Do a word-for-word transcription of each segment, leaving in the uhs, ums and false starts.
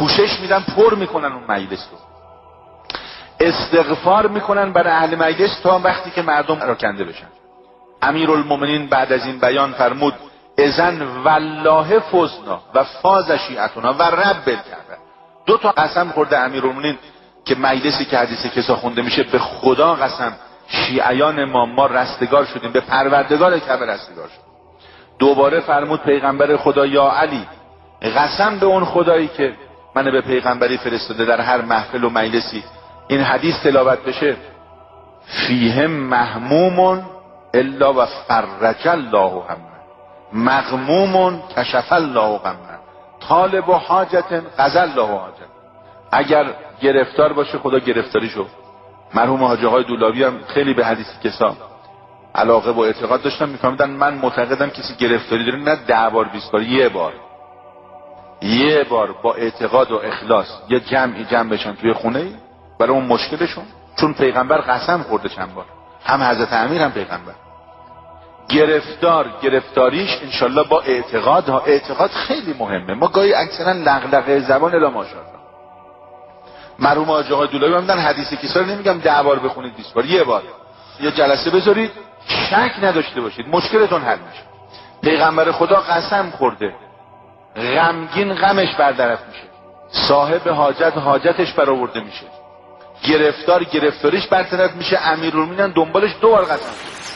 پوشش میدن، پر میکنن اون مجلس رو، استغفار میکنن برای اهل مجلس تا وقتی که مردم راکنده بشن. امیرالمومنین بعد از این بیان فرمود اذن والله فزنا و فاز شیعتنا و رب الکعبه. دو تا قسم خورده امیرالمومنین که مجلسی که حدیث کسا خونده میشه، به خدا قسم شیعیان ما ما رستگار شدیم، به پروردگار کعبه رستگار شدیم. دوباره فرمود پیغمبر خدا یا علی قسم به اون خدایی که من به پیغمبری فرستاده در هر محفل و مجلسی این حدیث تلاوت بشه، فیهم محمومون الا و فرج الله همه، مغمومون کشف الله غمه، طالب و حاجت قضى الله حاجت. اگر گرفتار باشه خدا گرفتاریشو. مرحوم حاجی آقای دولاوی هم خیلی به حدیث کسا علاقه و اعتقاد داشتن، میفهمیدن من معتقدم کسی گرفتاری داره نه ده بار بیست بار، یه بار یه بار با اعتقاد و اخلاص یه جمعی جمع بشن توی خونه ای برای اون مشکلشون، چون پیغمبر قسم خورده چند بار، هم حضرت امیر هم پیغمبر. گرفتار گرفتاریش انشالله با اعتقاد ها. اعتقاد خیلی مهمه. ما گاهی اکثرا لغلقه زبان الا ماشاءالله. مرحوم حاجی آقای دولاوی هم میگن حدیث کیسا رو نمیگم ده بار بخونید بیست بار، یه بار یا جلسه بذارید، شک نداشته باشید مشکلتون حل میشه. پیغمبر خدا قسم خورده، غمگین غمش برطرف میشه، صاحب حاجت حاجتش برآورده میشه، گرفتار گرفتاریش برطرف میشه. امیرالمومنین دنبالش دو بار قسم.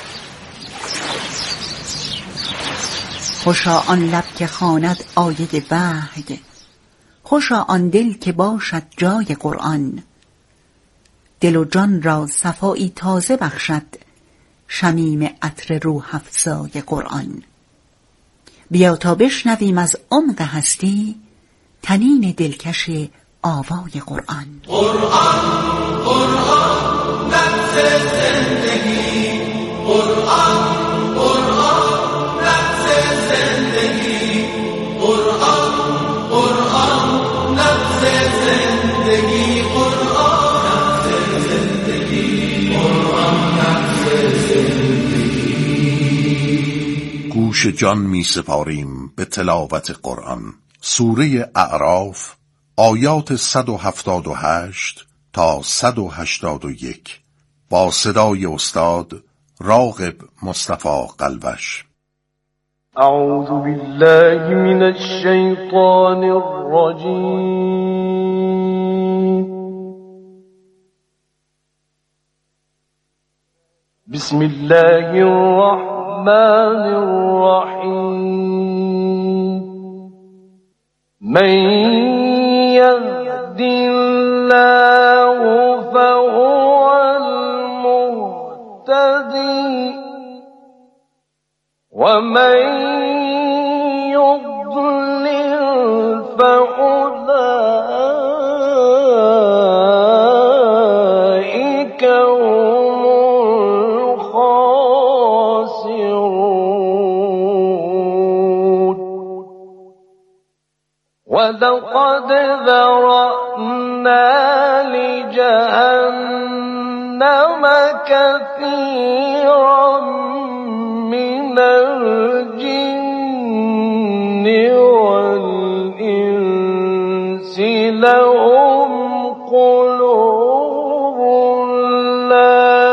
خوشا آن لب که خواند آیه وحی، خوشا آن دل که باشد جای قرآن. دل و جان را صفایی تازه بخشد، شمیم عطر روح افزای قرآن. بیا تا بشنویم از عمق هستی، طنین دلکش آوای قرآن. قرآن قرآن نفس زندگی، قرآن قرآن نفس زندگی، قرآن قرآن نفس زندگی، قرآن نفس زندگی، قرآن نفس زندگی. گوش جان می سپاریم به تلاوت قرآن. سوره اعراف آیات صد و هفتاد و هشت تا صد و هشتاد و یک با صدای استاد راغب مصطفی قلوش. اعوذ بالله من الشیطان الرجیم. بسم الله الرحمن الرحیم. من يهد الله فهو المهتدي ومن يضلل فأولئك هم الخاسرون. ولقد ذرأنا لجهنم كثيرا من الجن والإنس لهم قلوب لا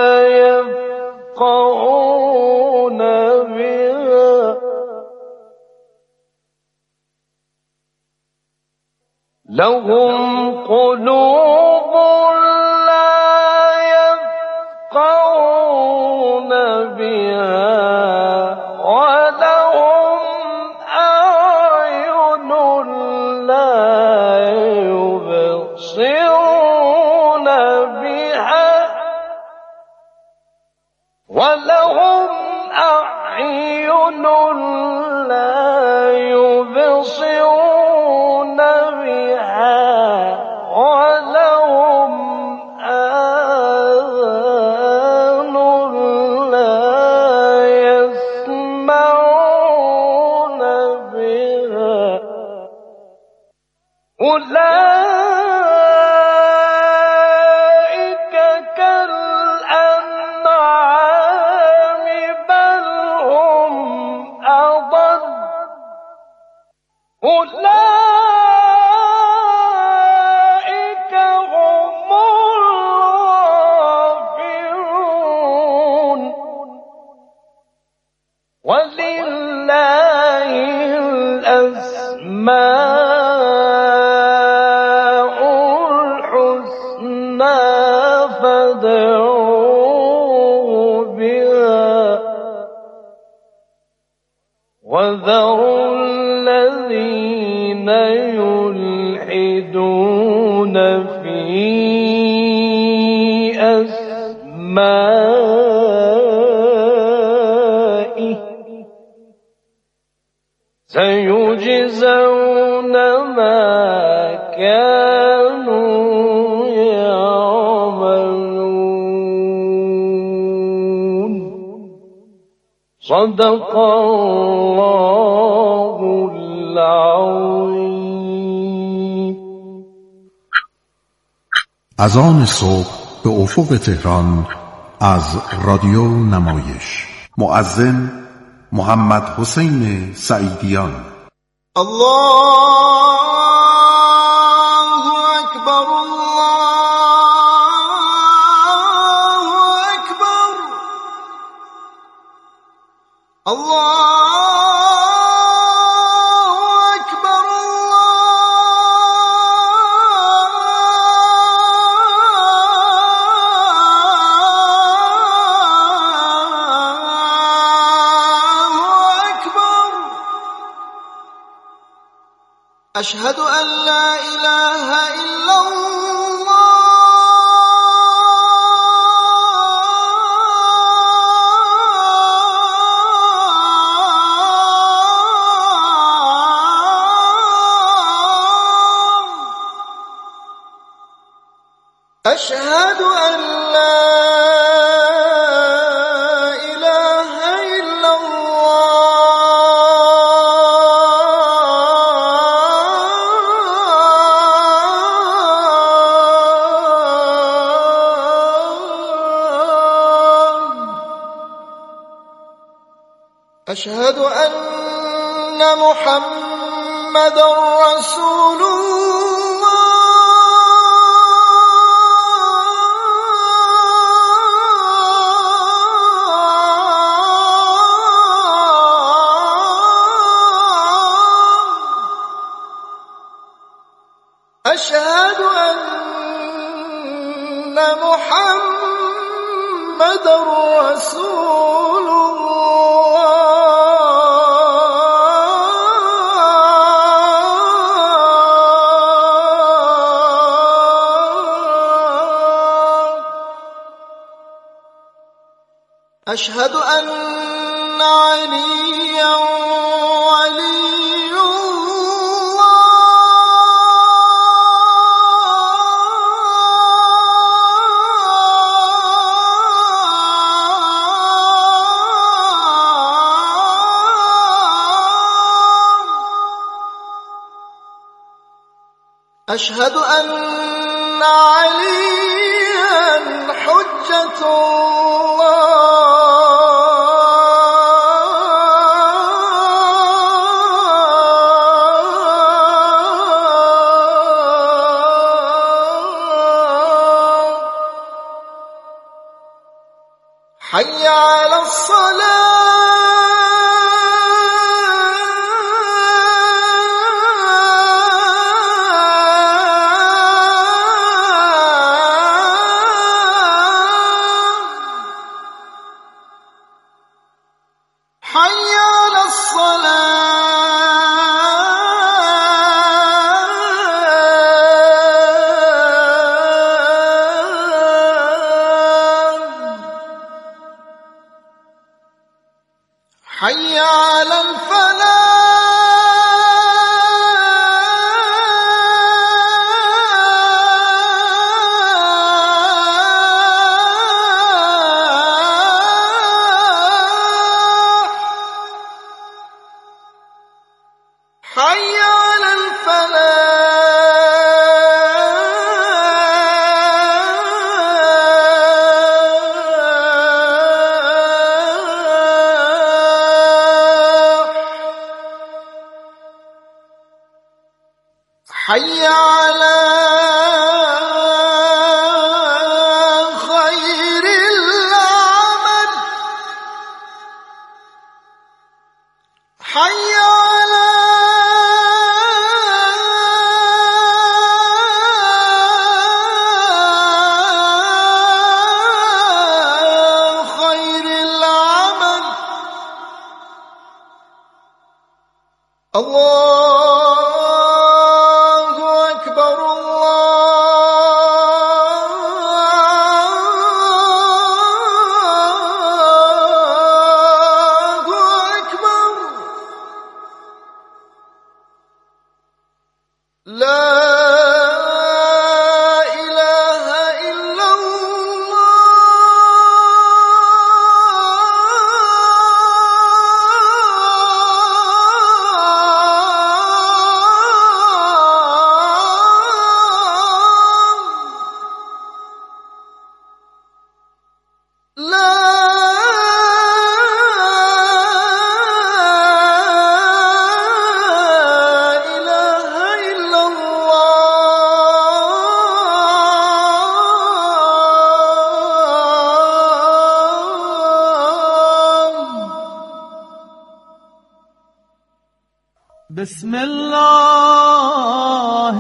يفقهون بها لهم قلوب لا يفقهون بها ولهم أعين لا يبصرون بها ولهم أعين لا يبصرون بها ولهم آذان لا يسمعون بها أولئك كالأنعام بل هم أضل. أولئك يلحدون في أسمائه سيجزون ما كانوا يعملون. صدق الله العظيم. اذان صبح به افق تهران از رادیو نمایش. مؤذن محمد حسین سعیدیان. الله اکبر، الله اکبر، الله أشهد أن لا إله إلا الله. أشهد أن لا أشهد أن محمد رسول الله. أشهد أن محمد رسول الله. أشهد أن عليا ولي الله. أشهد أن عليا حجة الله. حي على الصلاة. حي على الصلاة. حي على الفلاح. حي على الفلاح. حي على خير العمل. حي على خير العمل. الله أكبر. بسم الله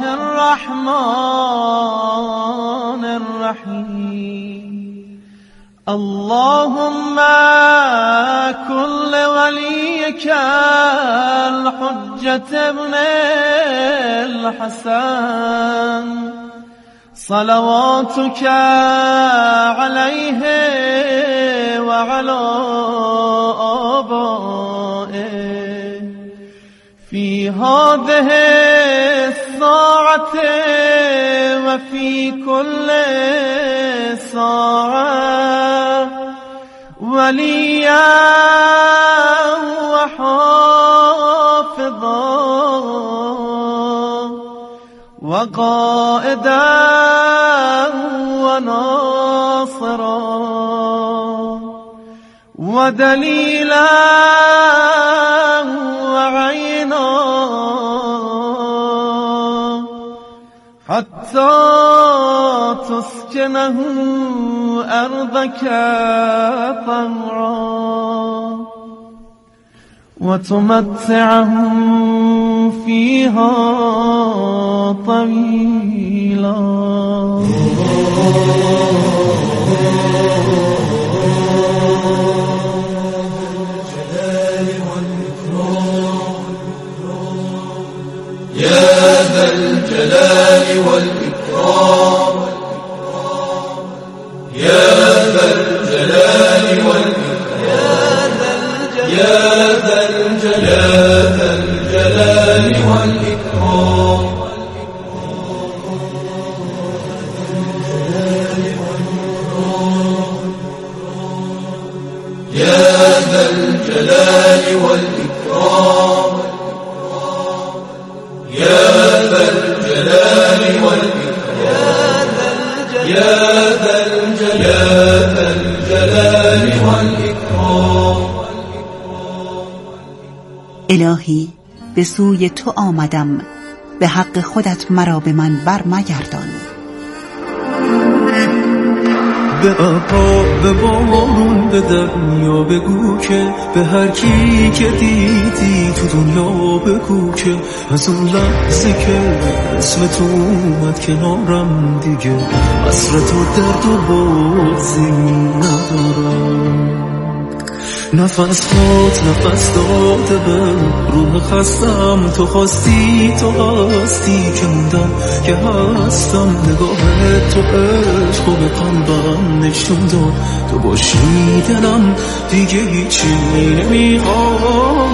الرحمن الرحیم اللهم كل وليك الحجة ابن الحسن صلواتك عليه وعلى آبائه في هذه الساعة وفي كل ساعة وليا وحافظا وقائدا وناصرا ودليلا وعينا حتى تسكنه أرضك طوعا وتمتعه فيها طويلا يا ذا الجلال والإكرام يا ذا الجلال والإكرام يا ذا الجلال والإكرام يا ذا الجلال والإكرام يا ذا الجلال والإكرام يا ذا الجلال والإكرام الهی به سوی تو آمدم، به حق خودت مرا به من بر مگردان. به ابرا به بارون به دریا بگو که به هر کی که دیدی تو دنیا بگو که از اون لحظه که اسم تو اومد کنارم دیگه حسرت و درد و بغضی ندارم. نفس هات نفس داده به روح خستم، تو خواستی تو هستی که موندم که هستم. نگاه تو عشق و به قلبم نشون داد تو باشی دلم دیگه هیچی نمیخواد.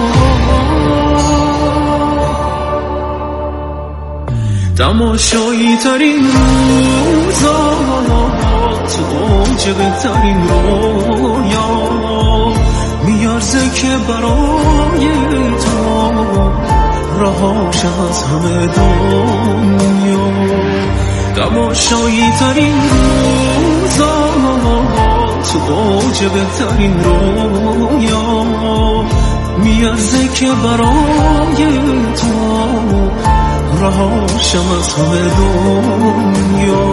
تماشایی ترین روزا تو اوج بهترین رویا میارزه که برای تو رهاش از همه دنیا. تماشایی ترین روزا تو اوج بهترین رویا میارزه که برای تو رهاشم از همه دنیا.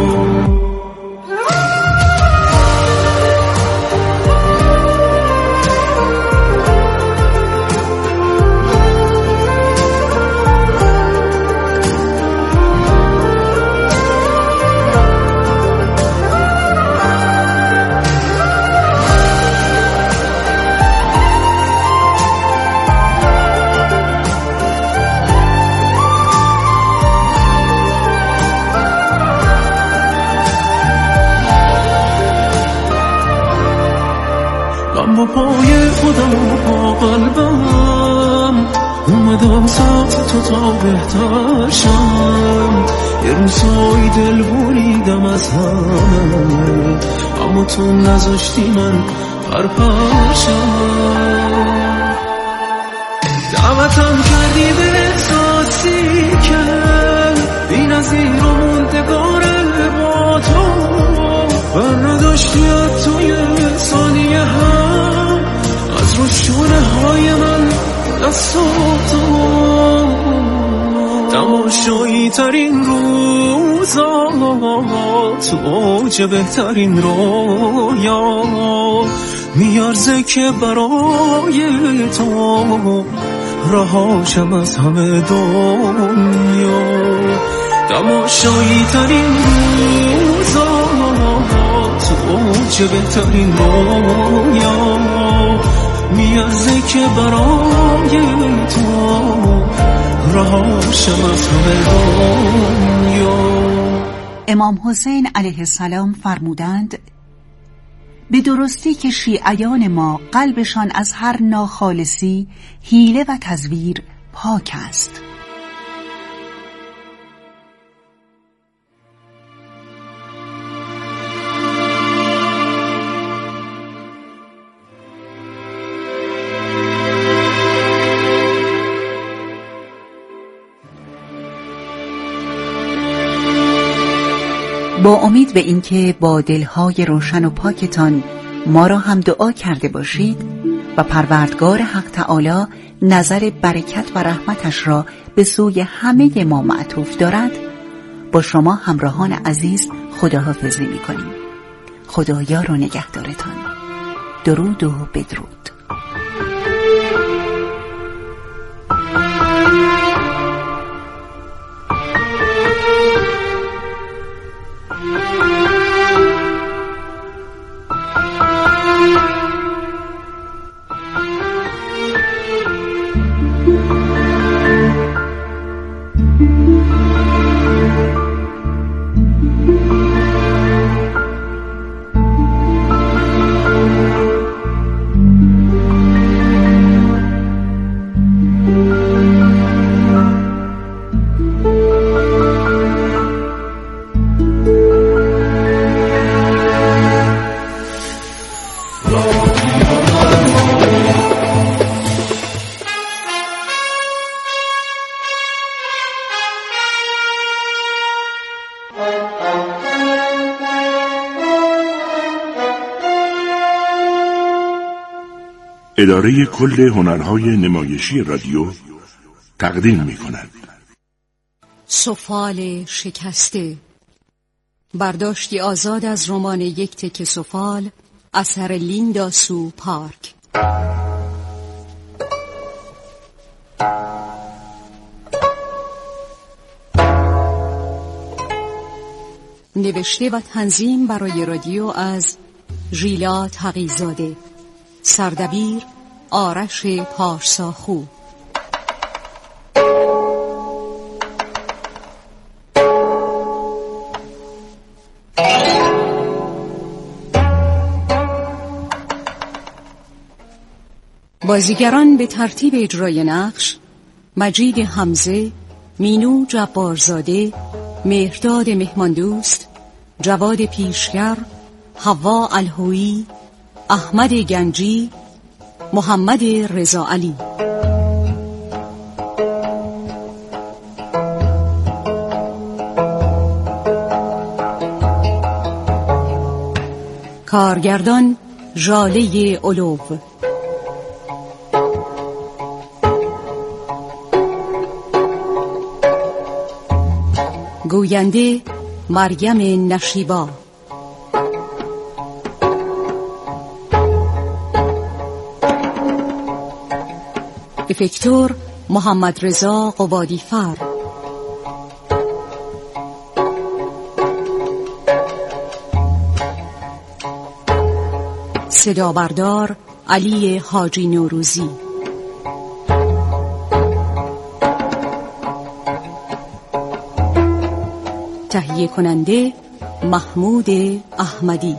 با پای خودم و با قلبم اومدم سمت تو تا بهتر شم. یه روزایی دل بریدم از همه اما تو نذاشتی من پرپرشم. دعوتم کردی به احساسی که بی نظیر و موندگاره با تو بر نداشتی از توی ثانیه هم از رو شونه های من دست تو. تماشایی ترین روزا تو اوج بهترین رویا میارزه که برای تو رهاشم از همه دنیا تماشایی ترین روزا تو چه بهترین رویا میازه که برای تو رهاشم از همه دنیا. امام حسین علیه السلام فرمودند به درستی که شیعیان ما قلبشان از هر ناخالصی، حیله و تزویر پاک است. با امید به اینکه با دلهای روشن و پاکتان ما را هم دعا کرده باشید و پروردگار حق تعالی نظر برکت و رحمتش را به سوی همه ما معطوف دارد، با شما همراهان عزیز خداحافظی می‌کنیم. خدایار و نگهدارتان. درود و بدرود. اداره کل هنرهای نمایشی رادیو تقدیم می کند. سفال شکسته، برداشتی آزاد از رمان یک تکه سفال اثر لیندا سو پارک. نوشته و تنظیم برای رادیو از ژیلا تقی‌زاده. سردبیر آرش پارساخو. بازیگران به ترتیب اجرای نقش: مجید حمزه، مینو جبارزاده، مهرداد مهماندوست، جواد پیشگر، حوا الهویی، احمد گنجی، محمد رضا علی. کارگردان ژاله اولو. گوینده مریم نشیبا. افکتور محمد رضا قبادی فر. صدا بردار علی حاجی نوروزی. تهیه کننده محمود احمدی.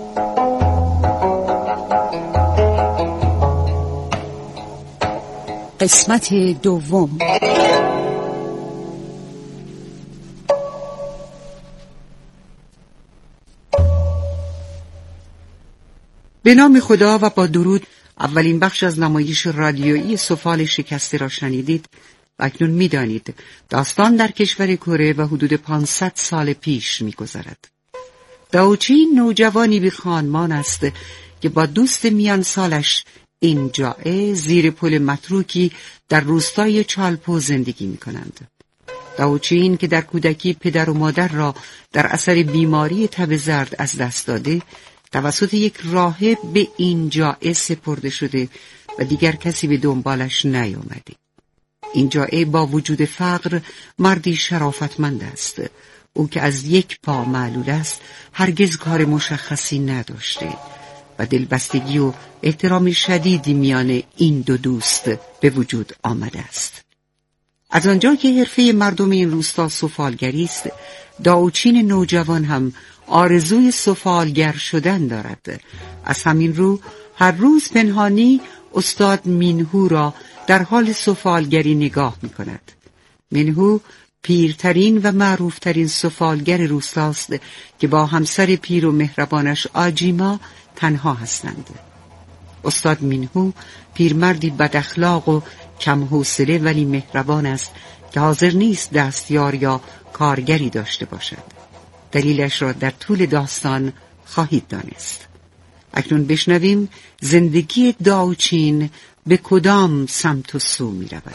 قسمت دوم. به نام خدا و با درود. اولین بخش از نمایش رادیویی سفال شکسته را شنیدید و اکنون می‌دانید داستان در کشور کره و حدود پانصد سال پیش می‌گذرد. داوچی نوجوانی بی خانمان است که با دوست میان سالش اینجائه زیر پل متروکی در روستای چالپو زندگی می‌کنند. داوچین که در کودکی پدر و مادر را در اثر بیماری تب زرد از دست داده، توسط یک راهب به اینجائه سپرده شده و دیگر کسی به دنبالش نیامده. این جائع با وجود فقر مردی شرافتمند است. او که از یک پا معلول است هرگز کار مشخصی نداشته و دلبستگی و احترام شدیدی میان این دو دوست به وجود آمده است. از آنجا که حرفه مردم این روستا سفالگری است، داوچین نوجوان هم آرزوی سفالگر شدن دارد. از همین رو هر روز پنهانی استاد مینهو را در حال سفالگری نگاه می کند. مینهو پیرترین و معروفترین سفالگر روستاست که با همسر پیر و مهربانش آجیما تنها هستند. استاد مینهو پیرمردی بد اخلاق و کم حوصله ولی مهربان است که حاضر نیست دستیار یا کارگری داشته باشد. دلیلش را در طول داستان خواهید دانست. اکنون بشنویم زندگی داوچین به کدام سمت و سو می رود.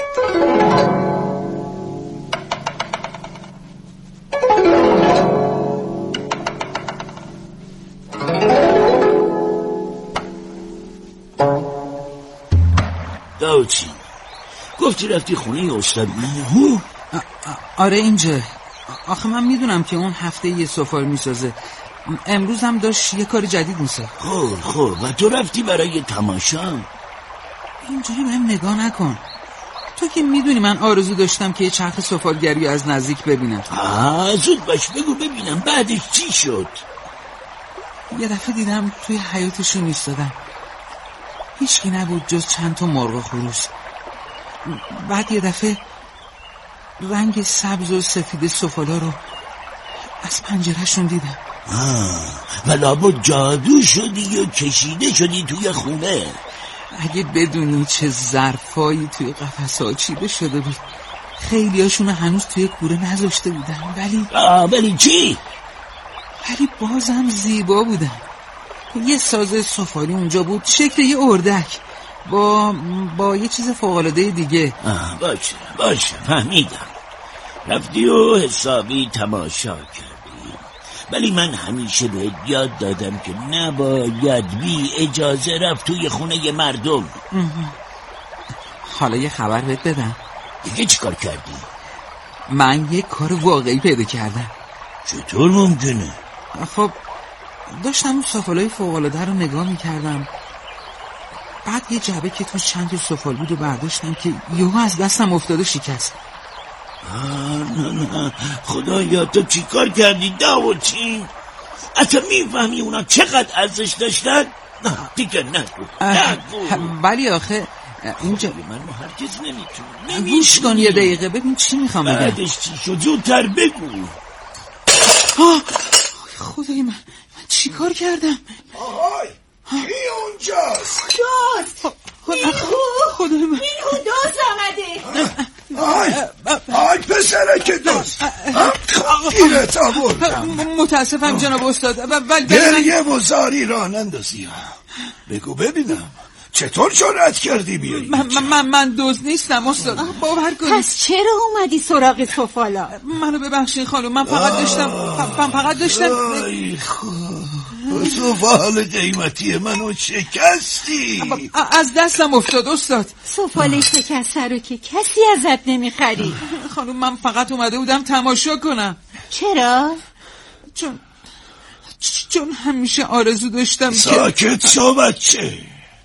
داوچین گفتی رفتی خونه استاد مینهو؟ آره اینجا. آخه من میدونم که اون هفته یه سفال میسازه. امروز هم داشت یه کار جدید میسازه. خور خور و تو رفتی برای تماشا؟ اینجوری بهم نگاه نکن. تو که میدونی من آرزو داشتم که یه چرخ سفالگری از نزدیک ببینم. آه زود باش بگو ببینم بعدش چی شد؟ یه دفعه دیدم توی حیاطشون ایستادن. هیچکی نبود جز چند تا مرغ خروس. بعد یه دفعه رنگ سبز و سفید سفالا رو از پنجرهشون دیدم. آه و لابد جادو شدی و کشیده شدی توی خونه. اگه بدونی چه ظرفایی توی قفس‌ها چیده شده بود. خیلی هاشون هنوز توی کوره نذاشته بودن. ولی آه ولی چی؟ ولی بازم زیبا بودن. یه ساز سفالی اونجا بود شکل یه اردک با با یه چیز فوق‌العاده دیگه. آه باشه باشه فهمیدم. رفتی و حسابی تماشا کردی. ولی من همیشه بهت یاد دادم که نباید بی اجازه رفت توی خونه مردم. حالا یه خبر بهت بدم. دیگه چی کار کردی؟ من یه کار واقعی پیدا کردم. چطور ممکنه؟ خب داشتم اون سفالای فوق‌العاده رو نگاه میکردم. بعد یه جعبه که تو چند تا سفال بود و برداشتم که یهو از دستم افتاده شکست. نه نه خدایا تو چی کار کردی داوچین؟ اصلا میفهمی اونا چقدر ارزش داشتن؟ نه دیگه نگو نگو. ولی آخه اینجا من هرگز نمیتونم. گوش کن یه دقیقه ببین چی میخوام بگم. بعدش چی شد زودتر بگو. خدای من من چی کار کردم؟ آهای کی اونجاست؟ دوست خدای من مینهو دوست آمده. آی آی پسره که دوست گیرت آوردم. متاسفم جناب استاد. گریه و زاری را نندازی. بگو ببینم چطور جرأت کردی بیایی؟ من من من دوست نیستم استاد. باور کنید. پس چرا اومدی سراغ سفالا؟ منو ببخشید خانم. من فقط داشتم من فقط داشتم ای خدا سفال قیمتی منو شکستی. از دستم افتاد استاد. سفال شکسته رو که کسی ازت نمیخری. خانم من فقط اومده بودم تماشا کنم. چرا؟ چون چون همیشه آرزو داشتم که ساکت شو بچه.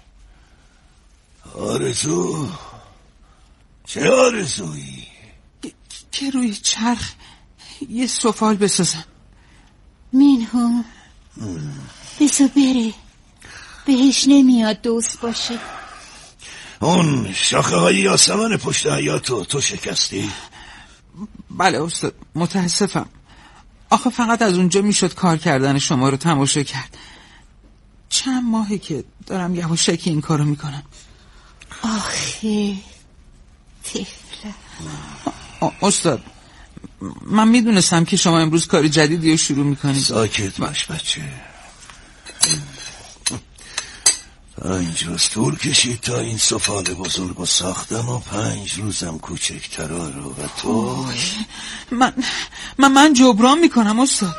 آرزو؟ چه آرزویی؟ که روی چرخ یه سفال بسازم. مینهو بسو بره. بهش نمیاد دوست باشه. اون شاخه های یاسمن پشت حیاطو تو شکستی؟ بله استاد متاسفم. آخه فقط از اونجا میشد کار کردن شما رو تماشا کرد. چند ماهه که دارم یواشکی این کارو میکنم. آخه طفله. استاد من میدونستم که شما امروز کار جدیدی رو شروع میکنید. ساکت باش بچه. پنج روز طول کشید تا این سفال بزرگ رو ساختم و پنج روزم کوچکترا رو. و تو من من من جبران میکنم استاد.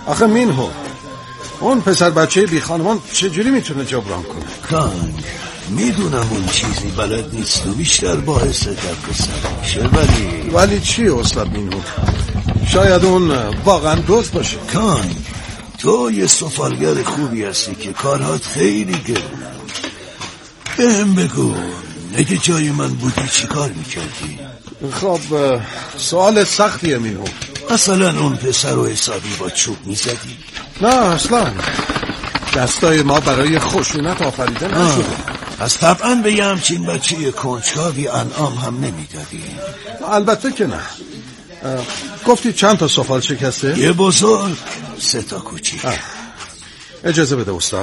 آخه مینهو اون پسر بچه بی خانمان چجوری میتونه جبران کنه؟ کانگ میدونم اون چیزی بلد نیست و بیشتر باعث درد سر میشه، ولی ولی چی استاد مینهو؟ شاید اون واقعا دوست باشه. کانگ تو یه سفالگر خوبی هستی که کارهات خیلی گرونه. بهم بگو اگه جای من بودی چی کار میکردی؟ خب سوال سختیه مینهو. مثلا اون پسر رو حسابی با چوب میزدی؟ نه اصلا، دستای ما برای خشونت آفریده نشده. از طبعا به یه همچین بچه کنجکاوی انعام هم نمیدادی؟ البته که نه. گفتی چند تا سفال شکسته؟ یه بزرگ سه تا کوچیک. اجازه بده استاد.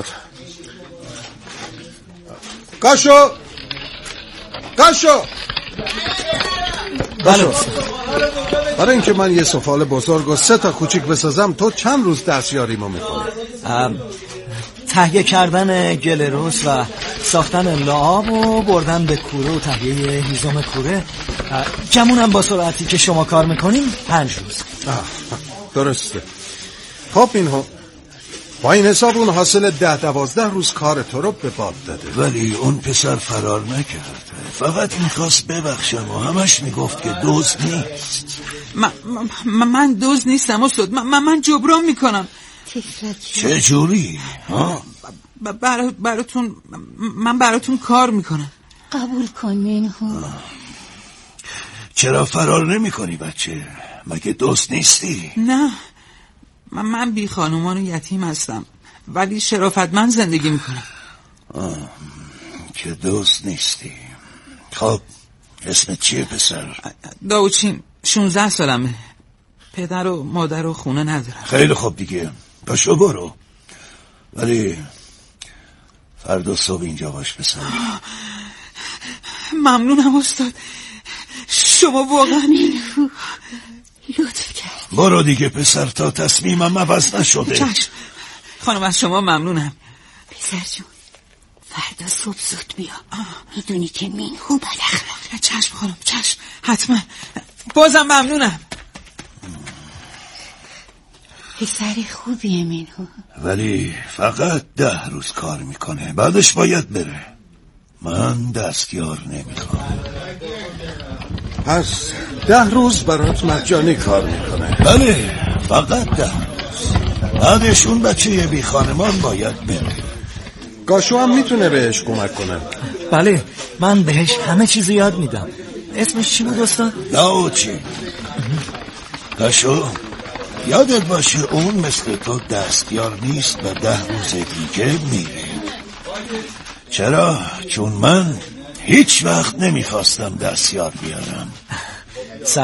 قاشو قاشو بله. برای اینکه من یه سفال بزرگ و سه تا کوچیک بسازم تو چند روز دستیاریمو میکنی؟ تهیه کردن گلروس و ساختن لعاب و بردن به کوره و تهیه هیزم کوره، کمونم با سرعتی که شما کار میکنیم پنج روز. درسته. خب اینها با این حساب اون حاصل ده دوازده روز کار تو رو به باد داده. ولی اون پسر فرار نکرد، فقط میخواست ببخشم و همش میگفت که دوز نیست. من, من, من دوز نیستم استاد. من, من جبران میکنم. چه جوری؟ ها؟ برا براتون من براتون کار میکنم. قبول کن مینهو. چرا فرار نمی کنی بچه؟ مگه دوست نیستی؟ نه، من, من بی خانومان و یتیم هستم ولی شرافتمند زندگی میکنم. آه، که دوست نیستی. خب اسمت چیه پسر؟ داوچین، شونزده سالمه. پدر و مادر و خونه ندارم. خیلی خوب دیگه، پاشو برو. ولی فردا صبح اینجا باش پسر. ممنونم استاد، شما واقعا مینهو لطف کرد. برو دیگه پسر تا تصمیمم عوض نشده. چشم خانم، از شما ممنونم. پسر جون فردا صبح زود بیا، میدونی که مینهو بد اخلاقه. چشم خانم، چشم حتما. بازم ممنونم. پسر خوبیه مینهو، ولی فقط ده روز کار میکنه، بعدش باید بره. من دستیار نمیخوام. پس ده روز برات مجانی کار میکنه؟ بله فقط ده روز، بعدش اون بچه بی خانمان باید بره. گاشو هم میتونه بهش کمک کنه؟ بله من بهش همه چیزو یاد میدم. اسمش چی بود استاد؟ داوچین. گاشو یادت باشه اون مثل تو دستیار نیست و ده روز دیگه میره. چرا؟ چون من هیچ وقت نمیخواستم دستیار بیارم.